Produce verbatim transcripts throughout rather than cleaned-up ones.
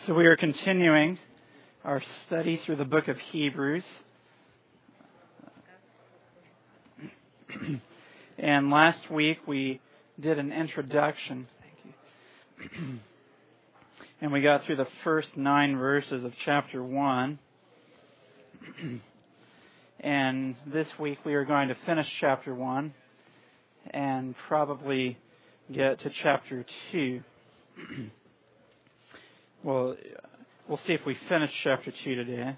So we are continuing our study through the book of Hebrews. And last week we did an introduction. Thank you. And we got through the first nine verses of chapter one. And this week we are going to finish chapter one and probably get to chapter two. Well, we'll see if we finish chapter two today.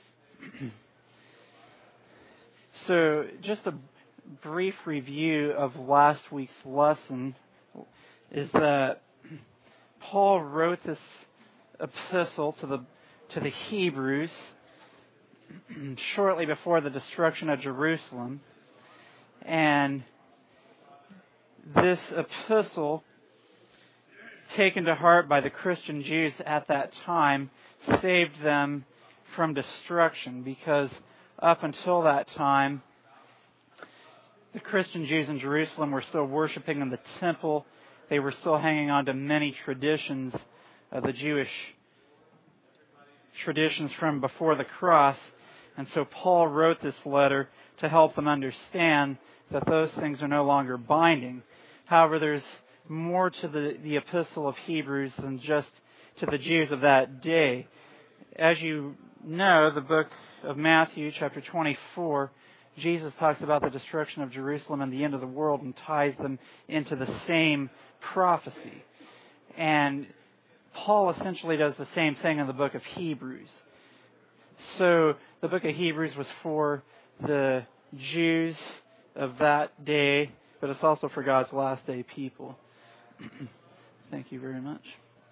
So, just a brief review of last week's lesson is that Paul wrote this epistle to the to the Hebrews shortly before the destruction of Jerusalem, and this epistle, taken to heart by the Christian Jews at that time, saved them from destruction, because up until that time, the Christian Jews in Jerusalem were still worshiping in the temple. They were still hanging on to many traditions of the Jewish traditions from before the cross. And so Paul wrote this letter to help them understand that those things are no longer binding. However, there's more to the, the epistle of Hebrews than just to the Jews of that day. As you know, the book of Matthew, chapter twenty-four, Jesus talks about the destruction of Jerusalem and the end of the world and ties them into the same prophecy. And Paul essentially does the same thing in the book of Hebrews. So the book of Hebrews was for the Jews of that day, but it's also for God's last day people. Thank you very much.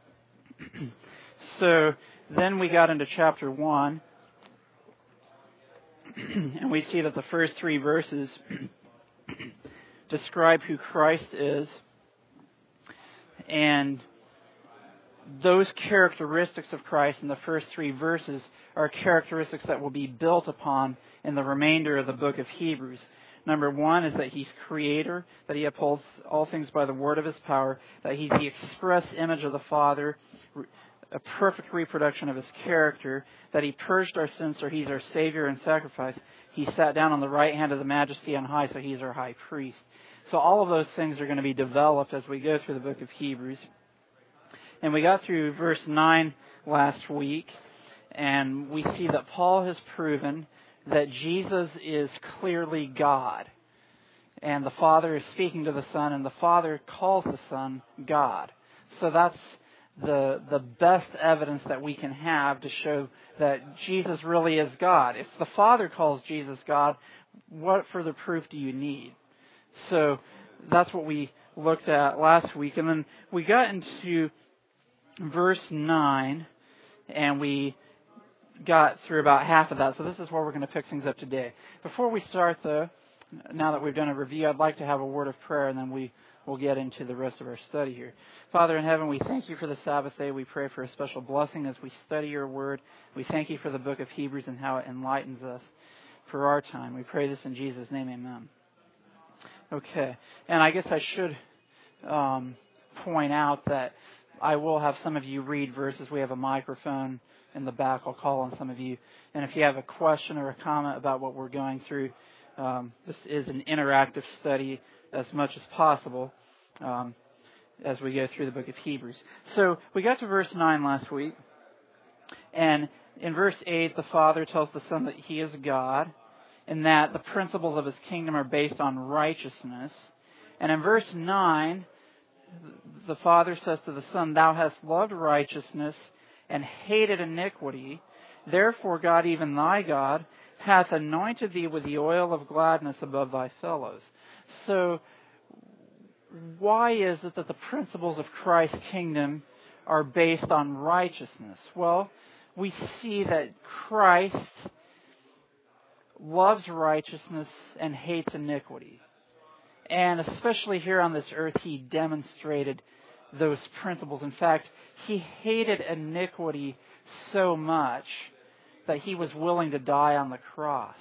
So then we got into chapter one, and we see that the first three verses describe who Christ is, and those characteristics of Christ in the first three verses are characteristics that will be built upon in the remainder of the book of Hebrews. Number one is that He's Creator, that He upholds all things by the word of His power, that He's the express image of the Father, a perfect reproduction of His character, that He purged our sins so He's our Savior and sacrifice. He sat down on the right hand of the Majesty on high, so He's our High Priest. So all of those things are going to be developed as we go through the book of Hebrews. And we got through verse nine last week, and we see that Paul has proven that Jesus is clearly God. And the Father is speaking to the Son, and the Father calls the Son God. So that's the the best evidence that we can have to show that Jesus really is God. If the Father calls Jesus God, what further proof do you need? So that's what we looked at last week. And then we got into verse nine, and we got through about half of that. So this is where we're going to pick things up today. Before we start, though, now that we've done a review, I'd like to have a word of prayer, and then we will get into the rest of our study here. Father in heaven, we thank You for the Sabbath day. We pray for a special blessing as we study Your word. We thank You for the book of Hebrews and how it enlightens us for our time. We pray this in Jesus' name, amen. Okay, and I guess I should um, point out that I will have some of you read verses. We have a microphone in the back. I'll call on some of you. And if you have a question or a comment about what we're going through, um, this is an interactive study as much as possible um, as we go through the book of Hebrews. So we got to verse nine last week. And in verse eight, the Father tells the Son that He is God, and that the principles of His kingdom are based on righteousness. And in verse nine, the Father says to the Son, Thou hast loved righteousness and hated iniquity. Therefore God, even Thy God, hath anointed Thee with the oil of gladness above Thy fellows. So, why is it that the principles of Christ's kingdom are based on righteousness? Well, we see that Christ loves righteousness and hates iniquity. And especially here on this earth, He demonstrated those principles. In fact, He hated iniquity so much that He was willing to die on the cross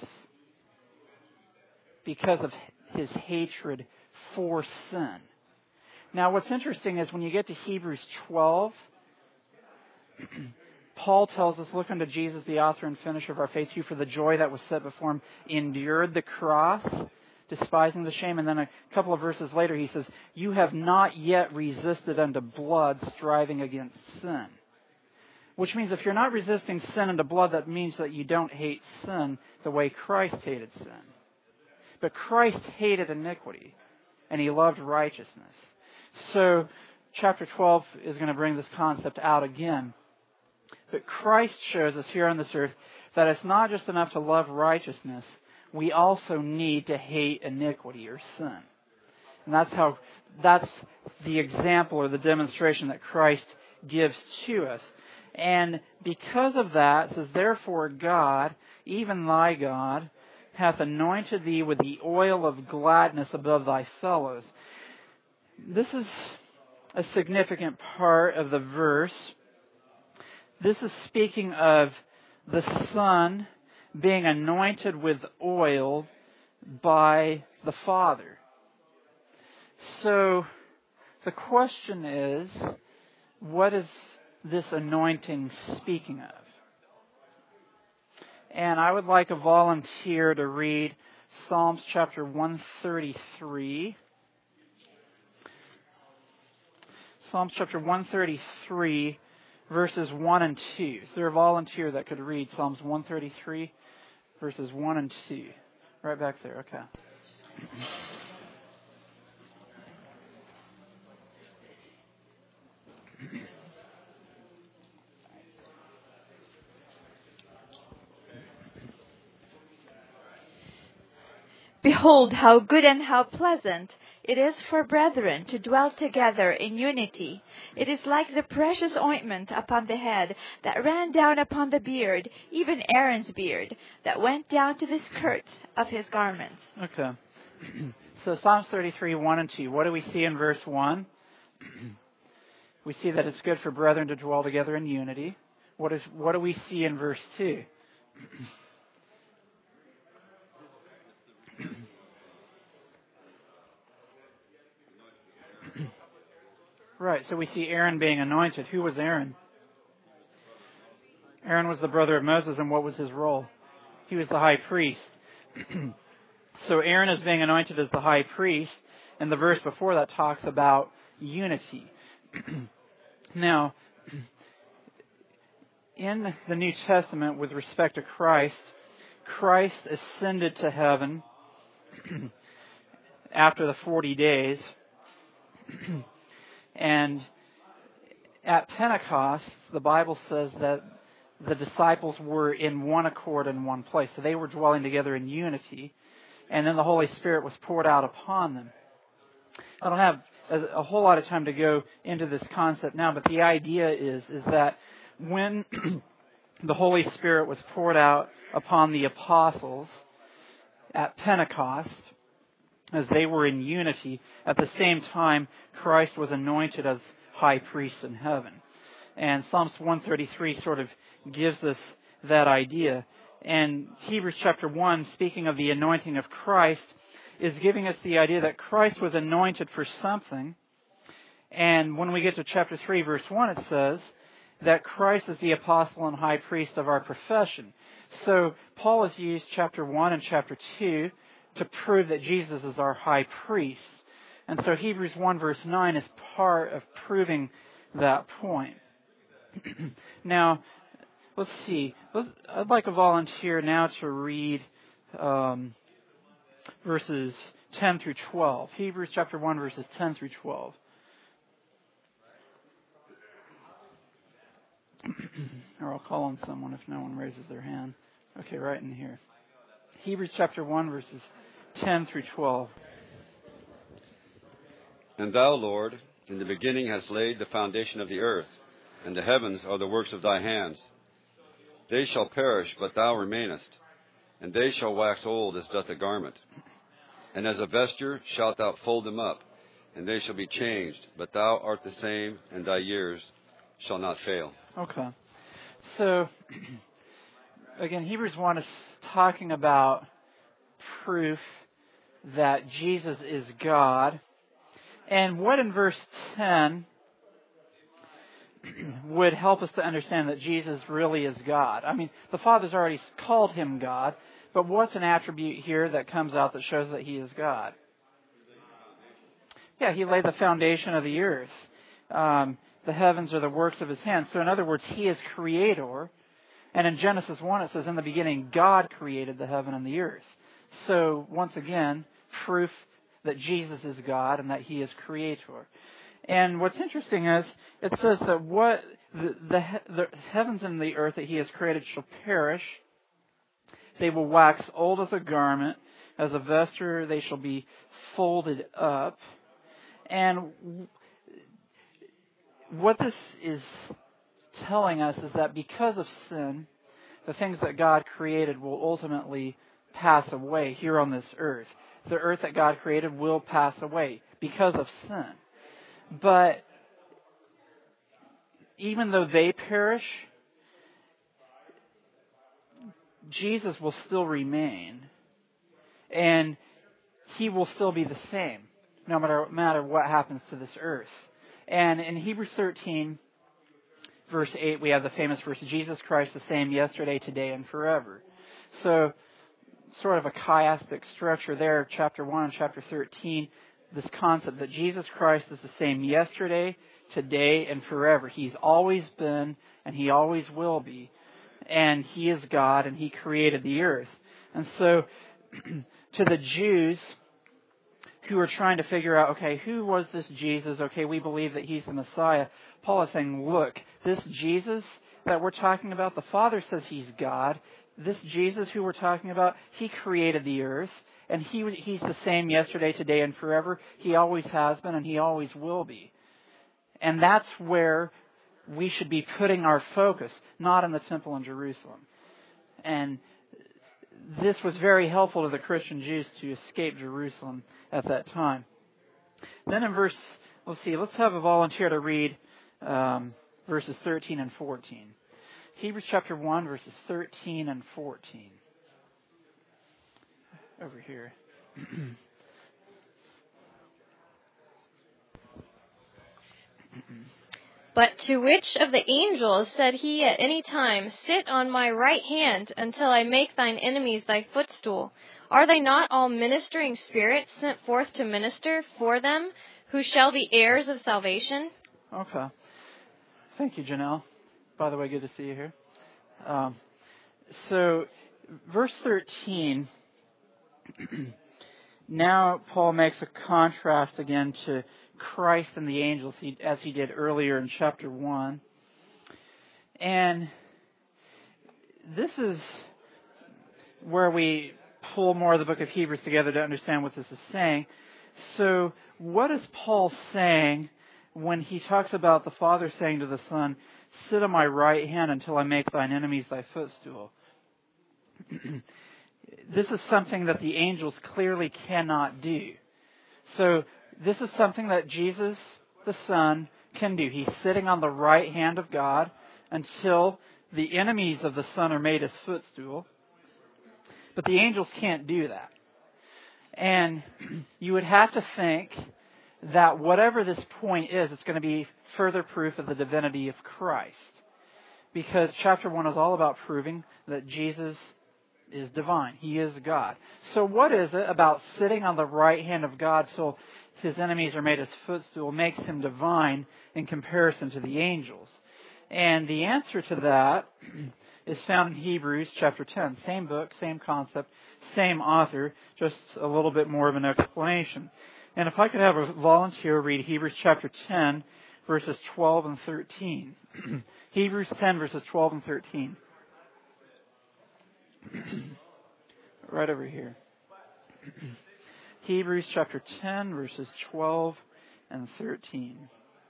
because of His hatred for sin. Now, what's interesting is when you get to Hebrews twelve, Paul tells us, look unto Jesus, the author and finisher of our faith, who for the joy that was set before him endured the cross, despising the shame. And then a couple of verses later he says, you have not yet resisted unto blood, striving against sin. Which means if you're not resisting sin unto blood, that means that you don't hate sin the way Christ hated sin. But Christ hated iniquity, and he loved righteousness. So chapter twelve is going to bring this concept out again. But Christ shows us here on this earth that it's not just enough to love righteousness. We also need to hate iniquity or sin. And that's how, that's the example or the demonstration that Christ gives to us. And because of that, it says, therefore God, even thy God, hath anointed thee with the oil of gladness above thy fellows. This is a significant part of the verse. This is speaking of the Son being anointed with oil by the Father. So the question is, what is this anointing speaking of? And I would like a volunteer to read Psalms chapter one thirty-three. Psalms chapter one thirty-three, verses one and two. Is there a volunteer that could read Psalms one thirty-three, verses one and two? Right back there, okay. Behold, how good and how pleasant it is for brethren to dwell together in unity. It is like the precious ointment upon the head that ran down upon the beard, even Aaron's beard, that went down to the skirts of his garments. Okay. So Psalms thirty-three, one and two. What do we see in verse one? We see that it's good for brethren to dwell together in unity. What is what do we see in verse two? Right, so we see Aaron being anointed. Who was Aaron? Aaron was the brother of Moses, and what was his role? He was the high priest. So Aaron is being anointed as the high priest, and the verse before that talks about unity. Now, in the New Testament, with respect to Christ, Christ ascended to heaven after the forty days. And at Pentecost, the Bible says that the disciples were in one accord in one place. So they were dwelling together in unity. And then the Holy Spirit was poured out upon them. I don't have a whole lot of time to go into this concept now, but the idea is, is that when the Holy Spirit was poured out upon the apostles at Pentecost, as they were in unity, at the same time, Christ was anointed as high priest in heaven. And Psalms one thirty-three sort of gives us that idea. And Hebrews chapter one, speaking of the anointing of Christ, is giving us the idea that Christ was anointed for something. And when we get to chapter three, verse one, it says that Christ is the apostle and high priest of our profession. So Paul has used chapter one and chapter two to prove that Jesus is our high priest. And so Hebrews one verse nine is part of proving that point. Now, let's see. Let's, I'd like a volunteer now to read um, verses ten through twelve. Hebrews chapter one verses ten through twelve. Or I'll call on someone if no one raises their hand. Okay, right in here. Hebrews chapter one verses ten through twelve. And thou, Lord, in the beginning hast laid the foundation of the earth, and the heavens are the works of thy hands. They shall perish, but thou remainest, and they shall wax old as doth a garment. And as a vesture shalt thou fold them up, and they shall be changed, but thou art the same, and thy years shall not fail. Okay. So, again, Hebrews one is talking about proof that Jesus is God. And what in verse ten would help us to understand that Jesus really is God. I mean, the Father's already called him God, but what's an attribute here that comes out that shows that he is God? Yeah, he laid the foundation of the earth. Um, the heavens are the works of his hands. So in other words, he is creator. And in Genesis one it says, in the beginning, God created the heaven and the earth. So once again, proof that Jesus is God and that he is creator. And what's interesting is, it says that what the, the, the heavens and the earth that he has created shall perish. They will wax old as a garment. As a vesture they shall be folded up. And what this is telling us is that because of sin, the things that God created will ultimately pass away here on this earth. The earth that God created will pass away because of sin. But even though they perish, Jesus will still remain. And he will still be the same, no matter, matter what happens to this earth. And in Hebrews thirteen, verse eight, we have the famous verse, Jesus Christ the same yesterday, today, and forever. So, sort of a chiastic structure there, chapter one and chapter thirteen, this concept that Jesus Christ is the same yesterday, today, and forever. He's always been, and he always will be. And he is God, and he created the earth. And so, to the Jews who are trying to figure out, okay, who was this Jesus? Okay, we believe that he's the Messiah. Paul is saying, look, this Jesus that we're talking about, the Father says he's God. This Jesus who we're talking about, he created the earth. And he he's the same yesterday, today, and forever. He always has been, and he always will be. And that's where we should be putting our focus, not in the temple in Jerusalem. And this was very helpful to the Christian Jews to escape Jerusalem at that time. Then in verse, let's see, let's have a volunteer to read um, verses thirteen and fourteen. Hebrews chapter one, verses thirteen and fourteen. Over here. But to which of the angels said he at any time, sit on my right hand until I make thine enemies thy footstool? Are they not all ministering spirits sent forth to minister for them who shall be heirs of salvation? Okay. Thank you, Janelle. By the way, good to see you here. Um, so, verse thirteen, now Paul makes a contrast again to Christ and the angels, as he did earlier in chapter one. And this is where we pull more of the book of Hebrews together to understand what this is saying. So what is Paul saying when he talks about the Father saying to the Son, sit on my right hand until I make thine enemies thy footstool? This is something that the angels clearly cannot do. So this is something that Jesus, the Son, can do. He's sitting on the right hand of God until the enemies of the Son are made his footstool. But the angels can't do that. And you would have to think that whatever this point is, it's going to be further proof of the divinity of Christ. Because chapter one is all about proving that Jesus is divine. He is God. So what is it about sitting on the right hand of God till his enemies are made his footstool makes him divine in comparison to the angels? And the answer to that is found in Hebrews chapter ten. Same book, same concept, same author, just a little bit more of an explanation. And if I could have a volunteer read Hebrews chapter ten, verses twelve and thirteen. Hebrews ten, verses twelve and thirteen. Right over here. Hebrews chapter ten, verses twelve and thirteen.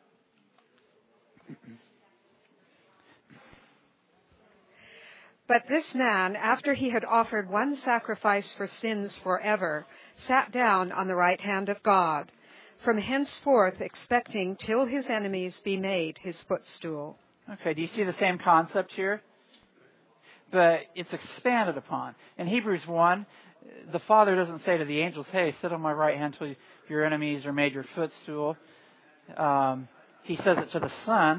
But this man, after he had offered one sacrifice for sins forever, sat down on the right hand of God, from henceforth expecting till his enemies be made his footstool. Okay, do you see the same concept here? But it's expanded upon. In Hebrews one, the Father doesn't say to the angels, hey, sit on my right hand till your enemies are made your footstool. Um, he says it to the Son.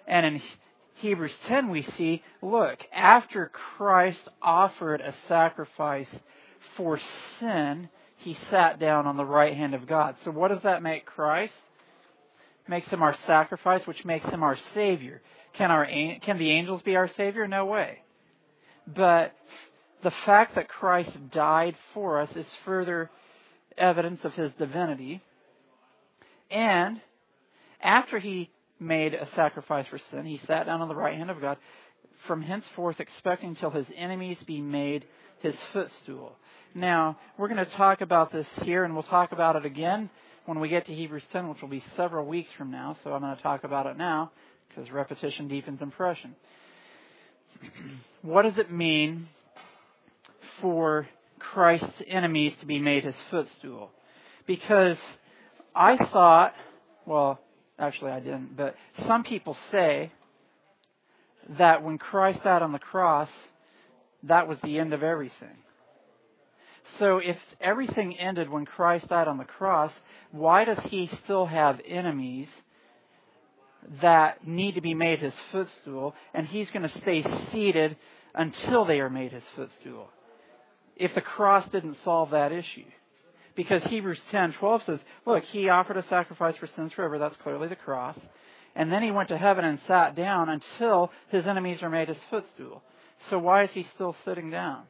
And in Hebrews ten we see, look, after Christ offered a sacrifice for sin, he sat down on the right hand of God. So what does that make Christ? Makes him our sacrifice, which makes him our Savior. Can our can the angels be our Savior? No way. But the fact that Christ died for us is further evidence of his divinity. And after he made a sacrifice for sin, he sat down on the right hand of God, from henceforth expecting till his enemies be made his footstool. Now, we're going to talk about this here, and we'll talk about it again when we get to Hebrews ten, which will be several weeks from now. So I'm going to talk about it now, because repetition deepens impression. What does it mean for Christ's enemies to be made his footstool? Because I thought, well, actually I didn't, but some people say that when Christ died on the cross, that was the end of everything. So if everything ended when Christ died on the cross, why does he still have enemies that need to be made his footstool, and he's going to stay seated until they are made his footstool? If the cross didn't solve that issue. Because Hebrews ten twelve says, look, he offered a sacrifice for sins forever. That's clearly the cross. And then he went to heaven and sat down until his enemies are made his footstool. So why is he still sitting down?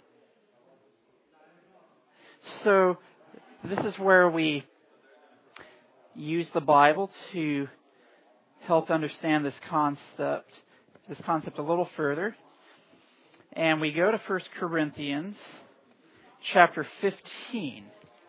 So this is where we use the Bible to help understand this concept, this concept a little further. And we go to First Corinthians chapter fifteen.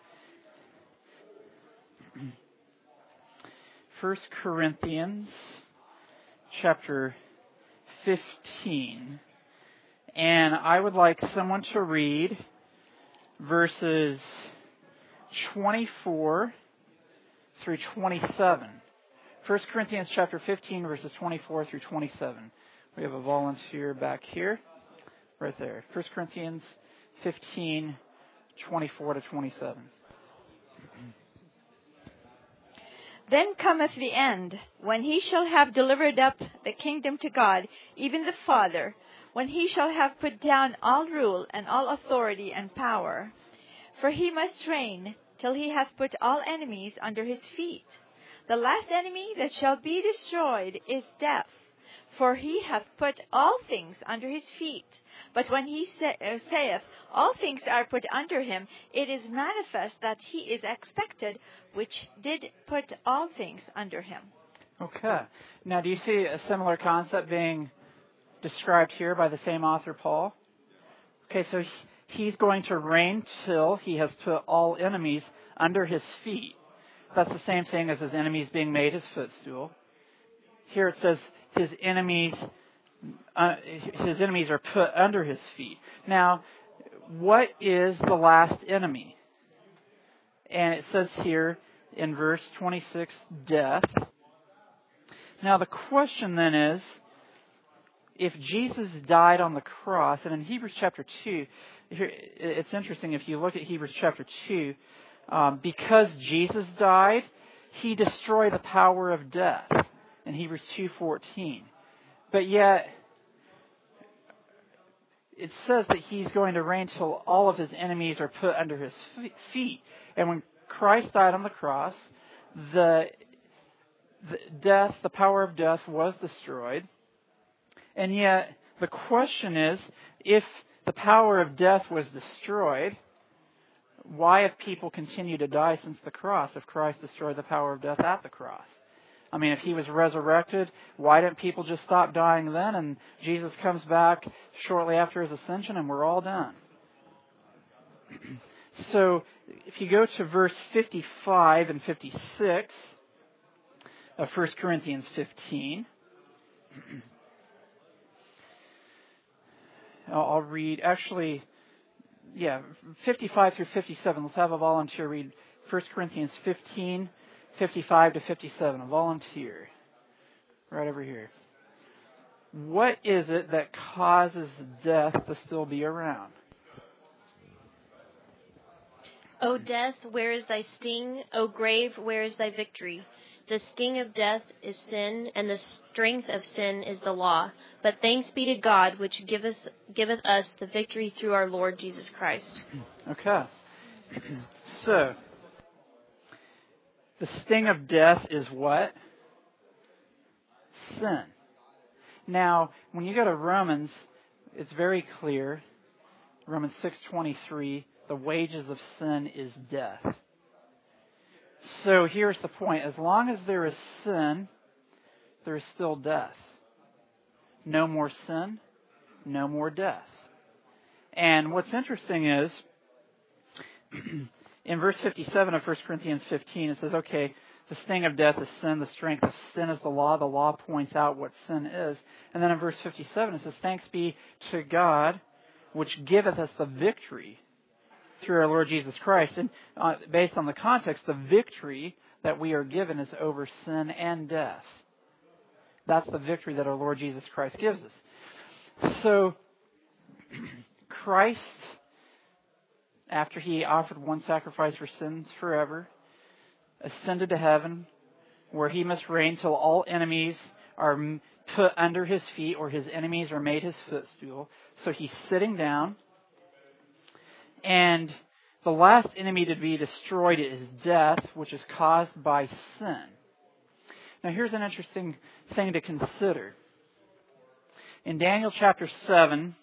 First Corinthians chapter fifteen. And I would like someone to read verses twenty-four through twenty-seven. First Corinthians chapter fifteen, verses twenty-four through twenty-seven. We have a volunteer back here. Right there. First Corinthians fifteen, twenty-four to twenty-seven. Then cometh the end, when he shall have delivered up the kingdom to God, even the Father, when he shall have put down all rule and all authority and power. For he must reign till he hath put all enemies under his feet. The last enemy that shall be destroyed is death. For he hath put all things under his feet. But when he say, uh, saith, all things are put under him, it is manifest that he is expected, which did put all things under him. Okay. Now, do you see a similar concept being described here by the same author, Paul? Okay, so he's going to reign till he has put all enemies under his feet. That's the same thing as his enemies being made his footstool. Here it says his enemies, uh, his enemies are put under his feet. Now, what is the last enemy? And it says here in verse twenty-six, death. Now the question then is, if Jesus died on the cross, and in Hebrews chapter two, it's interesting if you look at Hebrews chapter two, um, because Jesus died, he destroyed the power of death in Hebrews two fourteen. But yet, it says that he's going to reign till all of his enemies are put under his feet. And when Christ died on the cross, the, the death, the power of death was destroyed. And yet, the question is, if the power of death was destroyed, why have people continued to die since the cross if Christ destroyed the power of death at the cross? I mean, if he was resurrected, why didn't people just stop dying then? And Jesus comes back shortly after his ascension and we're all done. So, if you go to verse fifty-five and fifty-six of First Corinthians fifteen, I'll read, actually, yeah, fifty-five through fifty-seven. Let's have a volunteer read First Corinthians fifteen, fifty-five to fifty-seven. A volunteer. Right over here. What is it that causes death to still be around? O death, where is thy sting? O grave, where is thy victory? The sting of death is sin, and the strength of sin is the law. But thanks be to God, which giveth, giveth us the victory through our Lord Jesus Christ. Okay. So, the sting of death is what? Sin. Now, when you go to Romans, it's very clear. Romans six twenty-three, the wages of sin is death. So here's the point. As long as there is sin, there is still death. No more sin, no more death. And what's interesting is, in verse fifty-seven of First Corinthians fifteen, it says, okay, the sting of death is sin, the strength of sin is the law. The law points out what sin is. And then in verse fifty-seven it says, thanks be to God, which giveth us the victory through our Lord Jesus Christ. And uh, based on the context, the victory that we are given is over sin and death. That's the victory that our Lord Jesus Christ gives us. So, Christ, after He offered one sacrifice for sins forever, ascended to heaven, where He must reign till all enemies are put under His feet, or His enemies are made His footstool. So He's sitting down. And the last enemy to be destroyed is death, which is caused by sin. Now here's an interesting thing to consider. In Daniel chapter seven,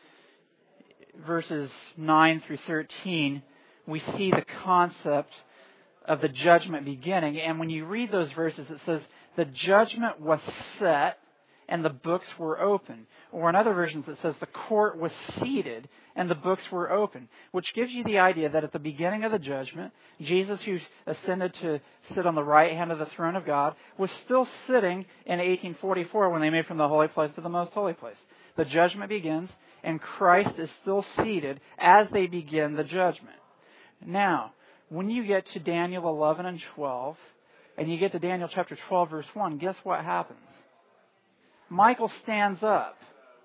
verses nine through thirteen, we see the concept of the judgment beginning. And when you read those verses, it says, the judgment was set and the books were open. Or in other versions it says the court was seated and the books were open. Which gives you the idea that at the beginning of the judgment, Jesus, who ascended to sit on the right hand of the throne of God, was still sitting in eighteen forty-four when they made from the holy place to the most holy place. The judgment begins and Christ is still seated as they begin the judgment. Now, when you get to Daniel eleven and twelve, and you get to Daniel chapter twelve, verse one, guess what happens? Michael stands up.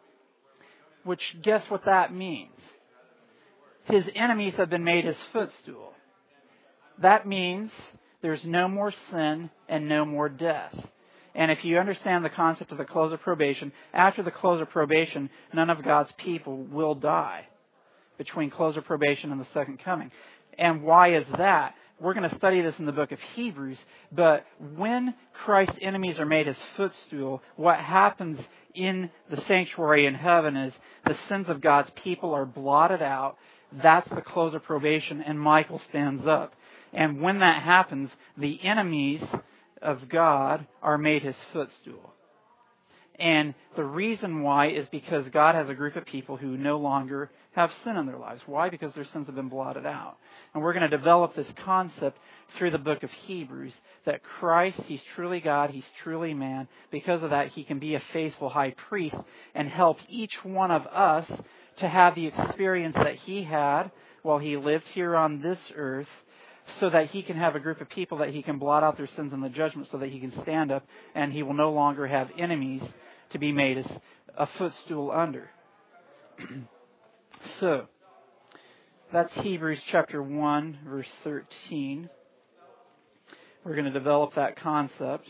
Which, guess what that means? His enemies have been made his footstool. That means there's no more sin and no more death. And if you understand the concept of the close of probation, after the close of probation, none of God's people will die between close of probation and the second coming. And why is that? We're going to study this in the book of Hebrews, but when Christ's enemies are made his footstool, what happens in the sanctuary in heaven is the sins of God's people are blotted out. That's the close of probation, and Michael stands up. And when that happens, the enemies of God are made his footstool. And the reason why is because God has a group of people who no longer have sin in their lives. Why? Because their sins have been blotted out. And we're going to develop this concept through the book of Hebrews, that Christ, He's truly God, He's truly man. Because of that, He can be a faithful high priest and help each one of us to have the experience that He had while He lived here on this earth, so that He can have a group of people that He can blot out their sins in the judgment, so that He can stand up and He will no longer have enemies to be made as a footstool under. So, that's Hebrews chapter one, verse thirteen. We're going to develop that concept.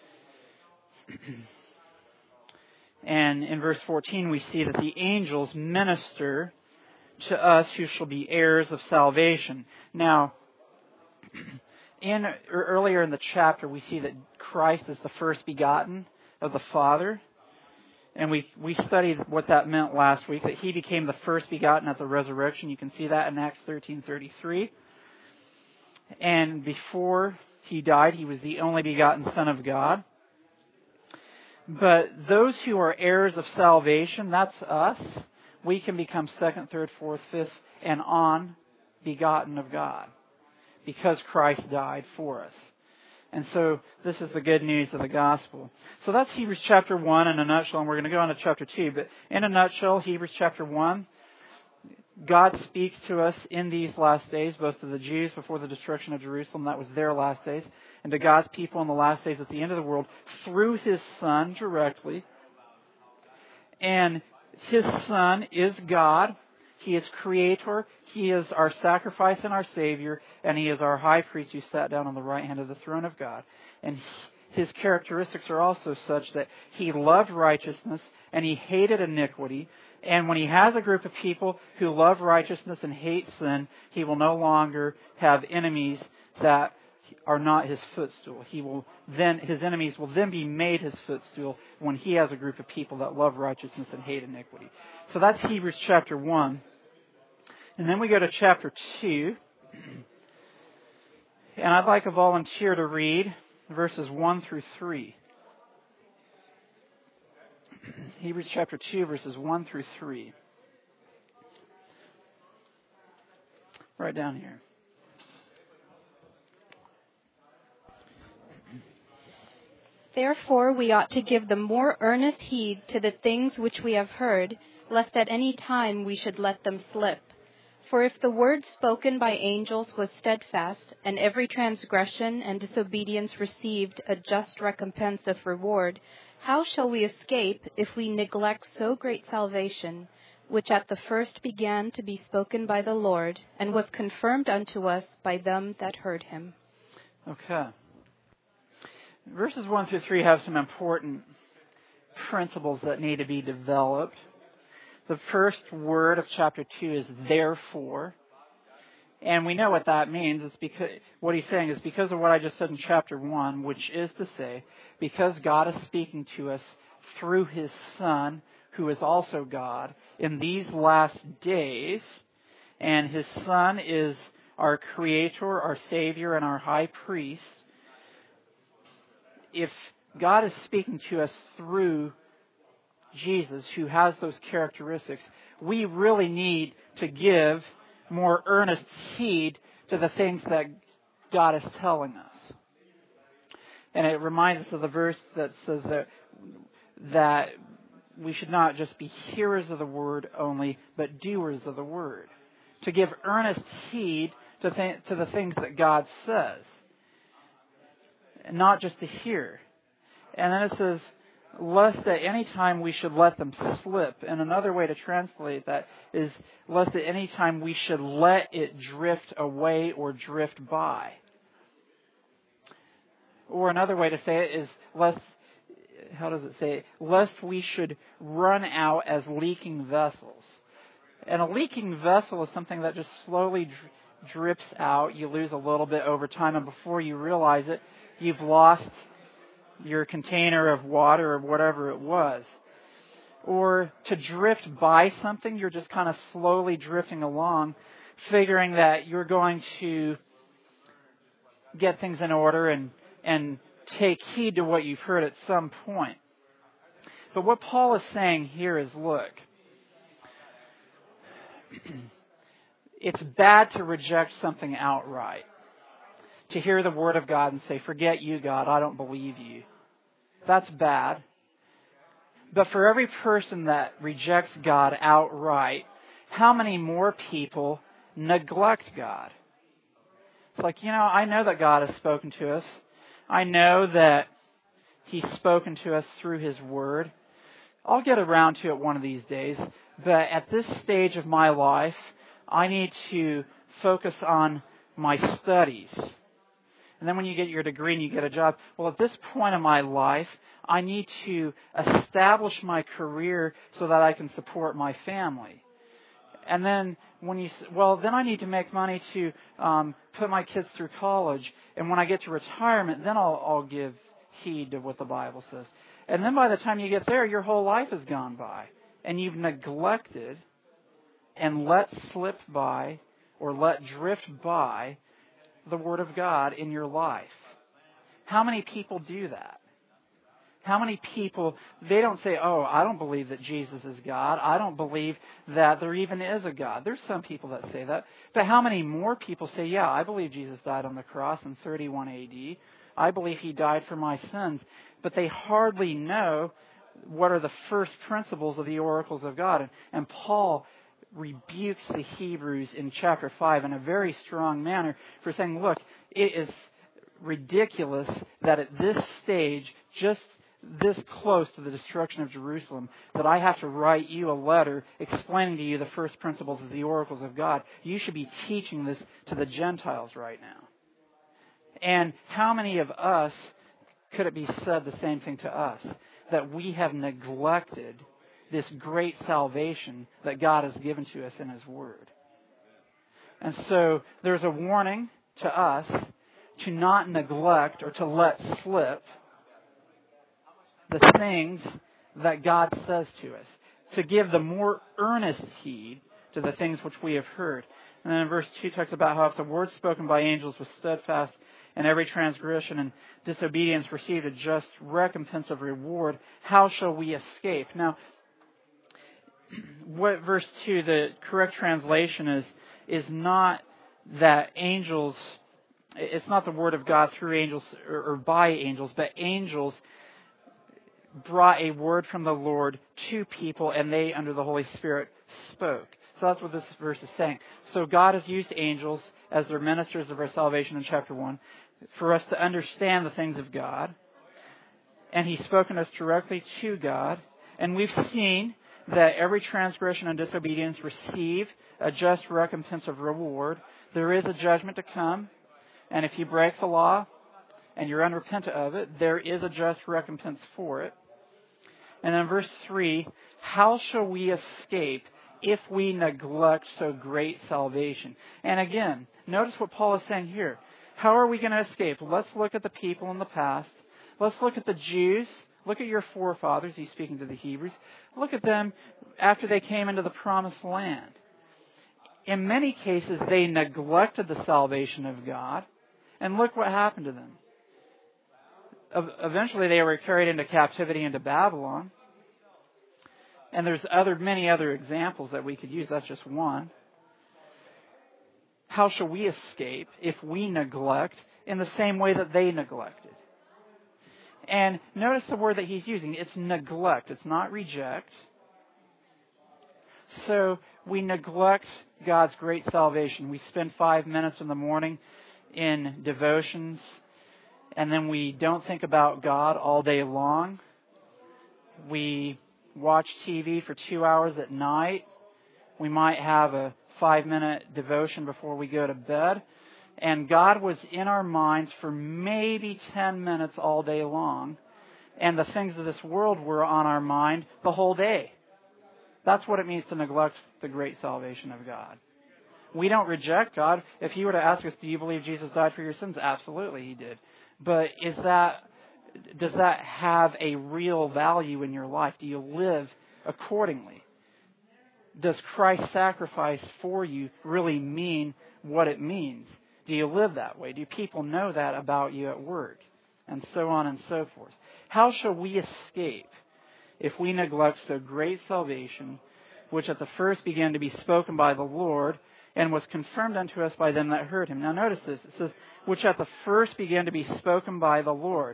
And in verse fourteen, we see that the angels minister to us who shall be heirs of salvation. Now, in earlier in the chapter, we see that Christ is the first begotten of the Father. And we, we studied what that meant last week, that He became the first begotten at the resurrection. You can see that in Acts thirteen thirty-three. And before He died, He was the only begotten Son of God. But those who are heirs of salvation, that's us, we can become second, third, fourth, fifth, and on begotten of God, because Christ died for us. And so this is the good news of the gospel. So that's Hebrews chapter one in a nutshell, and we're going to go on to chapter two. But in a nutshell, Hebrews chapter one, God speaks to us in these last days, both to the Jews before the destruction of Jerusalem, that was their last days, and to God's people in the last days at the end of the world through His Son directly. And His Son is God. He is Creator, He is our sacrifice and our Savior, and He is our high priest who sat down on the right hand of the throne of God. And His characteristics are also such that He loved righteousness and He hated iniquity. And when He has a group of people who love righteousness and hate sin, He will no longer have enemies that are not His footstool. He will then, His enemies will then be made His footstool when He has a group of people that love righteousness and hate iniquity. So that's Hebrews chapter one. And then we go to chapter two. And I'd like a volunteer to read verses one through three. Hebrews chapter two, verses one through three. Right down here. Therefore we ought to give the more earnest heed to the things which we have heard, lest at any time we should let them slip. For if the word spoken by angels was steadfast, and every transgression and disobedience received a just recompense of reward, how shall we escape if we neglect so great salvation, which at the first began to be spoken by the Lord, and was confirmed unto us by them that heard Him? Okay. Verses one through three have some important principles that need to be developed. The first word of chapter two is therefore. And we know what that means. It's because what he's saying is because of what I just said in chapter one, which is to say, because God is speaking to us through His Son, who is also God, in these last days, and His Son is our Creator, our Savior, and our High Priest. If God is speaking to us through Jesus, who has those characteristics, we really need to give more earnest heed to the things that God is telling us. And it reminds us of the verse that says that that we should not just be hearers of the word only, but doers of the word. To give earnest heed to, th- to the things that God says. And not just to hear. And then it says, lest at any time we should let them slip. And another way to translate that is, lest at any time we should let it drift away or drift by. Or another way to say it is, lest, how does it say it? Lest we should run out as leaking vessels. And a leaking vessel is something that just slowly dri- drips out. You lose a little bit over time, and before you realize it, you've lost your container of water or whatever it was. Or to drift by something, you're just kind of slowly drifting along, figuring that you're going to get things in order and, and take heed to what you've heard at some point. But what Paul is saying here is, look, it's bad to reject something outright. To hear the Word of God and say, forget you, God, I don't believe you. That's bad. But for every person that rejects God outright, how many more people neglect God? It's like, you know, I know that God has spoken to us. I know that He's spoken to us through His Word. I'll get around to it one of these days. But at this stage of my life, I need to focus on my studies. And then when you get your degree and you get a job, well, at this point in my life, I need to establish my career so that I can support my family. And then when you, well, then I need to make money to um, put my kids through college. And when I get to retirement, then I'll, I'll give heed to what the Bible says. And then by the time you get there, your whole life has gone by. And you've neglected and let slip by or let drift by the Word of God in your life. How many people do that? How many people, they don't say, oh, I don't believe that Jesus is God. I don't believe that there even is a God. There's some people that say that. But how many more people say, yeah, I believe Jesus died on the cross in thirty-one A D. I believe He died for my sins. But they hardly know what are the first principles of the oracles of God. And, and Paul rebukes the Hebrews in chapter five in a very strong manner for saying, look, it is ridiculous that at this stage, just this close to the destruction of Jerusalem that I have to write you a letter explaining to you the first principles of the oracles of God. You should be teaching this to the Gentiles right now. And how many of us could it be said the same thing to us? That we have neglected this great salvation that God has given to us in His Word. And so there's a warning to us to not neglect or to let slip the things that God says to us, to give the more earnest heed to the things which we have heard. And then in verse two talks about how if the word spoken by angels was steadfast, and every transgression and disobedience received a just recompense of reward, how shall we escape? Now, what verse two, the correct translation is, is not that angels, it's not the word of God through angels or, or by angels, but angels brought a word from the Lord to people, and they, under the Holy Spirit, spoke. So that's what this verse is saying. So God has used angels as their ministers of our salvation in chapter one for us to understand the things of God. And He's spoken us directly to God. And we've seen that every transgression and disobedience receive a just recompense of reward. There is a judgment to come. And if you break the law and you're unrepentant of it, there is a just recompense for it. And then verse three, how shall we escape if we neglect so great salvation? And again, notice what Paul is saying here. How are we going to escape? Let's look at the people in the past. Let's look at the Jews. Look at your forefathers. He's speaking to the Hebrews. Look at them after they came into the promised land. In many cases, they neglected the salvation of God. And look what happened to them. Eventually, they were carried into captivity into Babylon. And there's other many other examples that we could use. That's just one. How shall we escape if we neglect in the same way that they neglected? And notice the word that he's using. It's neglect. It's not reject. So we neglect God's great salvation. We spend five minutes in the morning in devotions, and then we don't think about God all day long. We watch T V for two hours at night. We might have a five-minute devotion before we go to bed. And God was in our minds for maybe ten minutes all day long. And the things of this world were on our mind the whole day. That's what it means to neglect the great salvation of God. We don't reject God. If you were to ask us, do you believe Jesus died for your sins? Absolutely, He did. But is that, does that have a real value in your life? Do you live accordingly? Does Christ's sacrifice for you really mean what it means? Do you live that way? Do people know that about you at work? And so on and so forth. How shall we escape if we neglect so great salvation, which at the first began to be spoken by the Lord, and was confirmed unto us by them that heard Him? Now notice this. It says, which at the first began to be spoken by the Lord.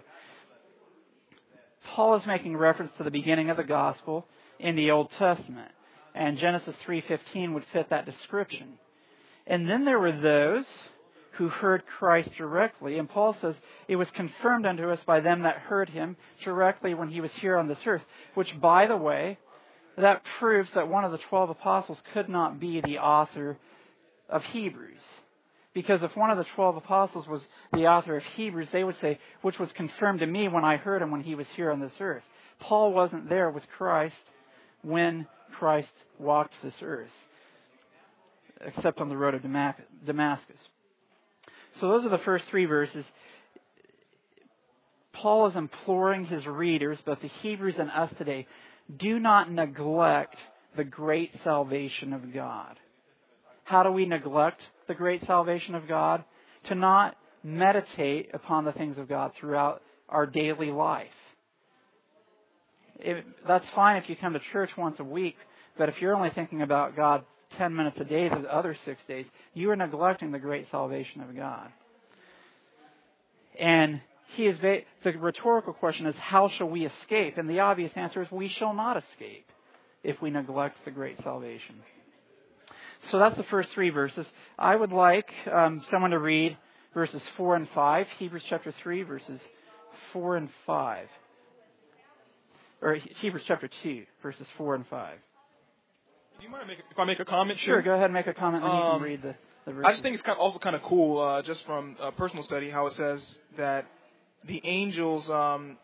Paul is making reference to the beginning of the gospel in the Old Testament. And Genesis three fifteen would fit that description. And then there were those who heard Christ directly. And Paul says, it was confirmed unto us by them that heard Him directly when He was here on this earth. Which, by the way, that proves that one of the twelve apostles could not be the author of Hebrews. Because if one of the twelve apostles was the author of Hebrews, they would say, which was confirmed to me when I heard Him when He was here on this earth. Paul wasn't there with Christ when Christ walked this earth, except on the road of Damascus. So those are the first three verses. Paul is imploring his readers, both the Hebrews and us today, do not neglect the great salvation of God. How do we neglect the great salvation of God? To not meditate upon the things of God throughout our daily life. It, that's fine if you come to church once a week, but if you're only thinking about God ten minutes a day the other six days, you are neglecting the great salvation of God. And he is the rhetorical question is, how shall we escape? And the obvious answer is, we shall not escape if we neglect the great salvation. So that's the first three verses. I would like um, someone to read verses four and five, Hebrews chapter three, verses four and five. or Hebrews chapter two, verses four and five. Do you mind if I make a comment? Sure, go ahead and make a comment, and then you Um, can read the, the verses. I just think it's kind of also kind of cool, uh, just from uh, personal study, how it says that the angels, um,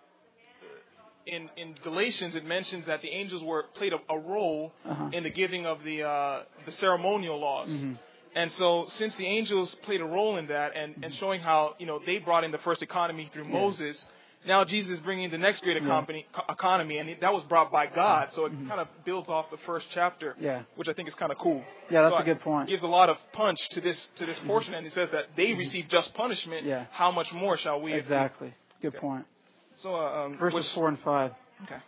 in in Galatians, it mentions that the angels were played a, a role uh-huh. in the giving of the uh, the ceremonial laws. Mm-hmm. And so, since the angels played a role in that, and, and showing how, you know, they brought in the first economy through yeah. Moses, now Jesus is bringing the next great economy, yeah. economy, and that was brought by God. So it mm-hmm. kind of builds off the first chapter, yeah. which I think is kind of cool. Yeah, that's so a good point. It gives a lot of punch to this to this mm-hmm. portion, and it says that they mm-hmm. receive just punishment. Yeah. How much more shall we? Exactly. Good okay. point. So uh, um, verses which, four and five. Okay.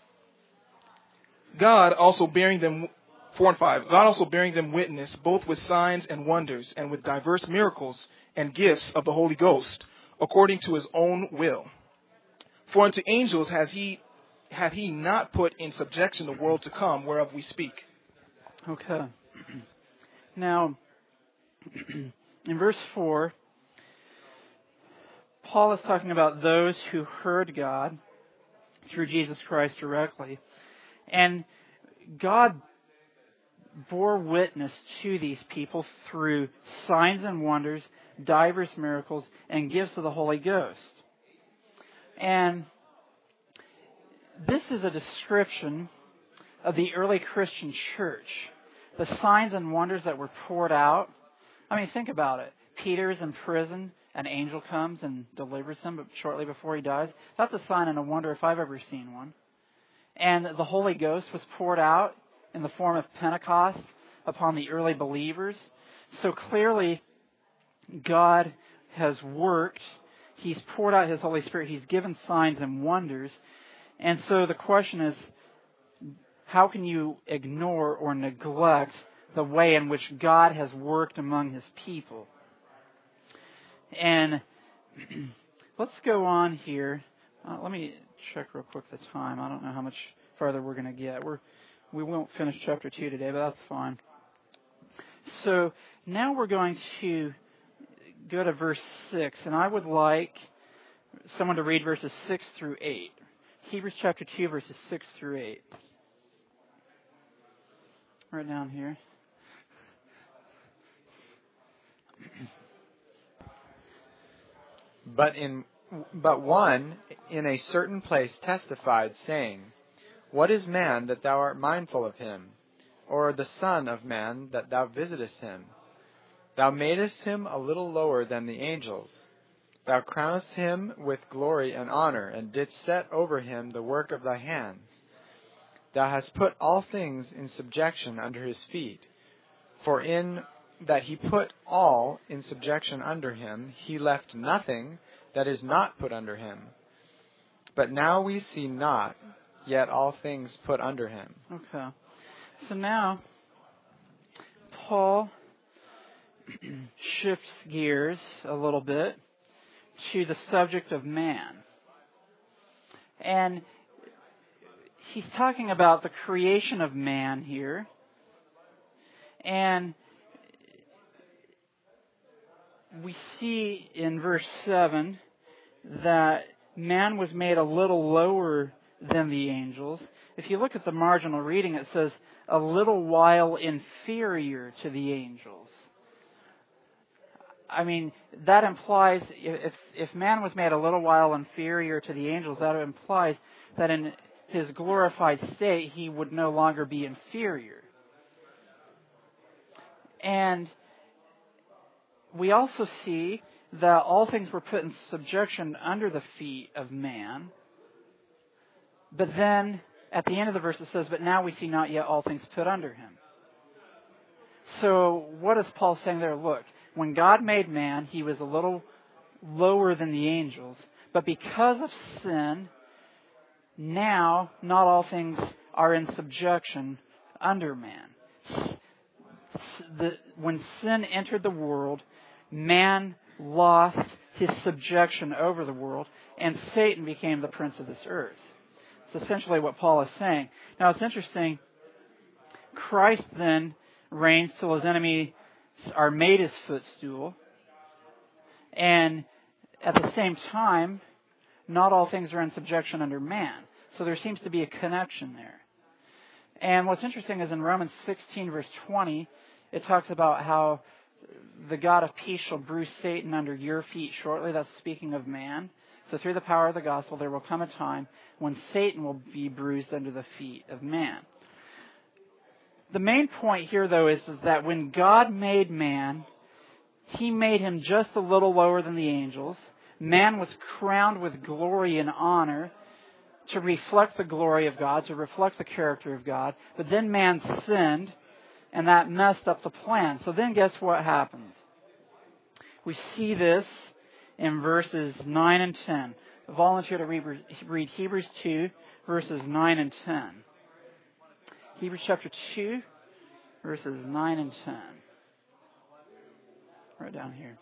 God also bearing them. Four and five. God also bearing them witness, both with signs and wonders, and with diverse miracles and gifts of the Holy Ghost, according to his own will. For unto angels has he hath he not put in subjection the world to come, whereof we speak. Okay. Now, in verse four, Paul is talking about those who heard God through Jesus Christ directly. And God bore witness to these people through signs and wonders, diverse miracles, and gifts of the Holy Ghost. And this is a description of the early Christian church. The signs and wonders that were poured out. I mean, think about it. Peter's in prison. An angel comes and delivers him but shortly before he dies. That's a sign and a wonder if I've ever seen one. And the Holy Ghost was poured out in the form of Pentecost upon the early believers. So clearly, God has worked. He's poured out His Holy Spirit. He's given signs and wonders. And so the question is, how can you ignore or neglect the way in which God has worked among His people? And let's go on here. Uh, let me check real quick the time. I don't know how much farther we're going to get. We're We won't finish chapter two today, but that's fine. So now we're going to go to verse six, and I would like someone to read verses six through eight. Hebrews chapter two, verses six through eight. Right down here. But in but one in a certain place testified, saying, What is man that thou art mindful of him? Or the son of man that thou visitest him? Thou madest him a little lower than the angels. Thou crownest him with glory and honor, and didst set over him the work of thy hands. Thou hast put all things in subjection under his feet. For in that he put all in subjection under him, he left nothing that is not put under him. But now we see not, yet all things put under him. Okay. So now, Paul shifts gears a little bit to the subject of man. And he's talking about the creation of man here. And we see in verse seven that man was made a little lower than the angels. If you look at the marginal reading, it says a little while inferior to the angels. I mean, that implies, if if man was made a little while inferior to the angels, that implies that in his glorified state, he would no longer be inferior. And we also see that all things were put in subjection under the feet of man. But then, at the end of the verse, it says, but now we see not yet all things put under him. So, what is Paul saying there? Look, when God made man, he was a little lower than the angels. But because of sin, now not all things are in subjection under man. The, when sin entered the world, man lost his subjection over the world, and Satan became the prince of this earth. It's essentially what Paul is saying. Now, it's interesting. Christ then reigns till his enemies are made his footstool. And at the same time, not all things are in subjection under man. So there seems to be a connection there. And what's interesting is in Romans sixteen, verse twenty, it talks about how the God of peace shall bruise Satan under your feet shortly. That's speaking of man. So through the power of the gospel, there will come a time when Satan will be bruised under the feet of man. The main point here, though, is, is that when God made man, He made him just a little lower than the angels. Man was crowned with glory and honor to reflect the glory of God, to reflect the character of God. But then man sinned, and that messed up the plan. So then guess what happens? We see this in verses nine and ten. I volunteer to read, read Hebrews two, verses nine and ten. Hebrews chapter two, verses nine and ten. Right down here.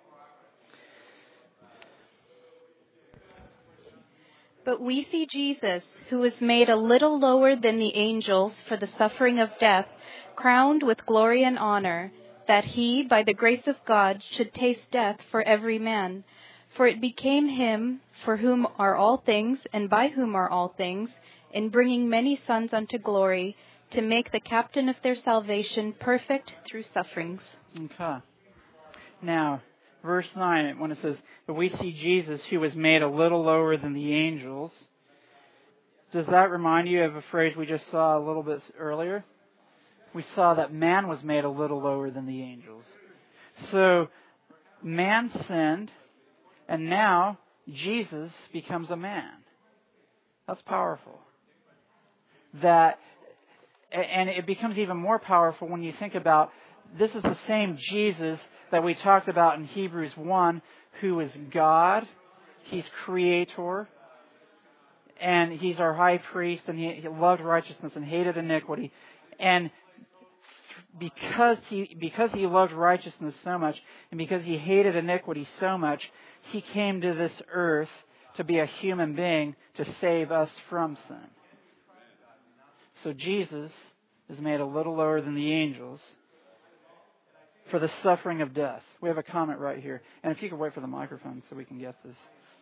But we see Jesus, who was made a little lower than the angels for the suffering of death, crowned with glory and honor, that he, by the grace of God, should taste death for every man. For it became him, for whom are all things, and by whom are all things, in bringing many sons unto glory, to make the captain of their salvation perfect through sufferings. Okay. Now, verse nine, when it says, but we see Jesus who was made a little lower than the angels, does that remind you of a phrase we just saw a little bit earlier? We saw that man was made a little lower than the angels. So, man sinned, and now Jesus becomes a man. That's powerful. That, and it becomes even more powerful when you think about this is the same Jesus that we talked about in Hebrews one, who is God. He's creator. And He's our high priest, and He, he loved righteousness and hated iniquity. And because he, because He loved righteousness so much, and because He hated iniquity so much, He came to this earth to be a human being to save us from sin. So Jesus is made a little lower than the angels for the suffering of death. We have a comment right here. And if you could wait for the microphone so we can get this.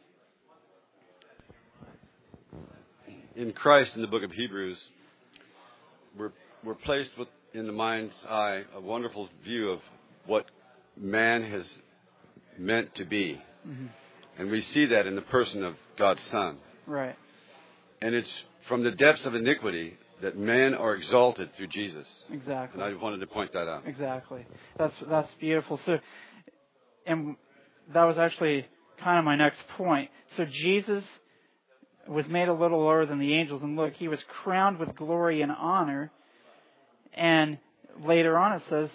In Christ, in the book of Hebrews, we're, we're placed with, in the mind's eye a wonderful view of what man has meant to be. Mm-hmm. And we see that in the person of God's Son. Right. And it's from the depths of iniquity that men are exalted through Jesus. Exactly. And I wanted to point that out. Exactly. That's that's beautiful. So, and that was actually kind of my next point. So Jesus was made a little lower than the angels, and look, He was crowned with glory and honor. And later on it says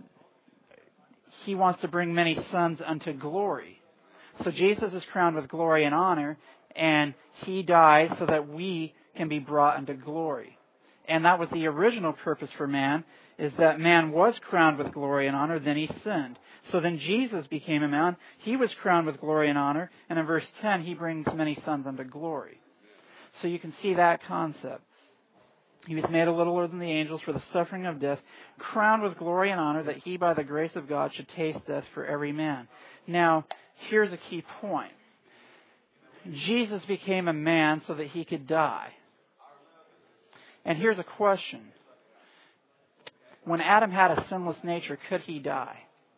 He wants to bring many sons unto glory. So Jesus is crowned with glory and honor, and He dies so that we can be brought unto glory. And that was the original purpose for man, is that man was crowned with glory and honor, then he sinned. So then Jesus became a man. He was crowned with glory and honor, and in verse ten, He brings many sons unto glory. So you can see that concept. He was made a little lower than the angels for the suffering of death, crowned with glory and honor, that He, by the grace of God, should taste death for every man. Now, here's a key point. Jesus became a man so that He could die. And here's a question. When Adam had a sinless nature, could he die?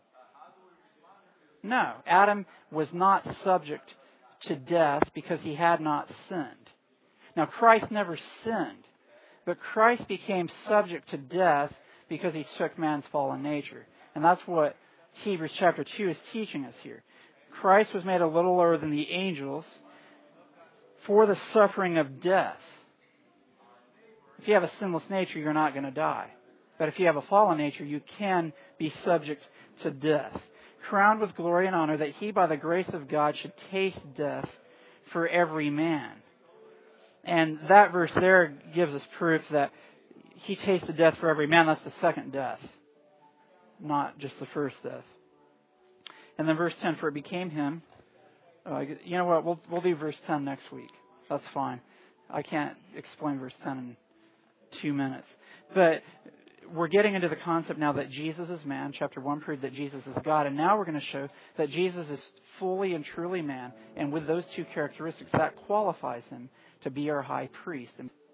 No. Adam was not subject to death because he had not sinned. Now, Christ never sinned, but Christ became subject to death because He took man's fallen nature. And that's what Hebrews chapter two is teaching us here. Christ was made a little lower than the angels for the suffering of death. If you have a sinless nature, you're not going to die. But if you have a fallen nature, you can be subject to death. Crowned with glory and honor, that He, by the grace of God, should taste death for every man. And that verse there gives us proof that He tasted death for every man. That's the second death, not just the first death. And then verse ten, for it became Him. Uh, you know what? We'll we'll do verse ten next week. That's fine. I can't explain verse ten in two minutes. But we're getting into the concept now that Jesus is man. Chapter one proved that Jesus is God. And now we're going to show that Jesus is fully and truly man. And with those two characteristics, that qualifies Him to be our high priest. And